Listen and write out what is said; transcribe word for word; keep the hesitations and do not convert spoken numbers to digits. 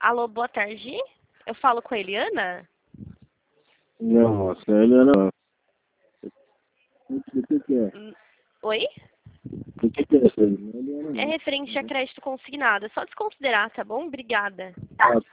Alô, boa tarde. Eu falo com a Eliana? Não, moça, a Eliana não. O que que é? Hum, Oi? O que que é isso aí? A Eliana É não. referente a crédito consignado. É só desconsiderar, tá bom? Obrigada. Ah,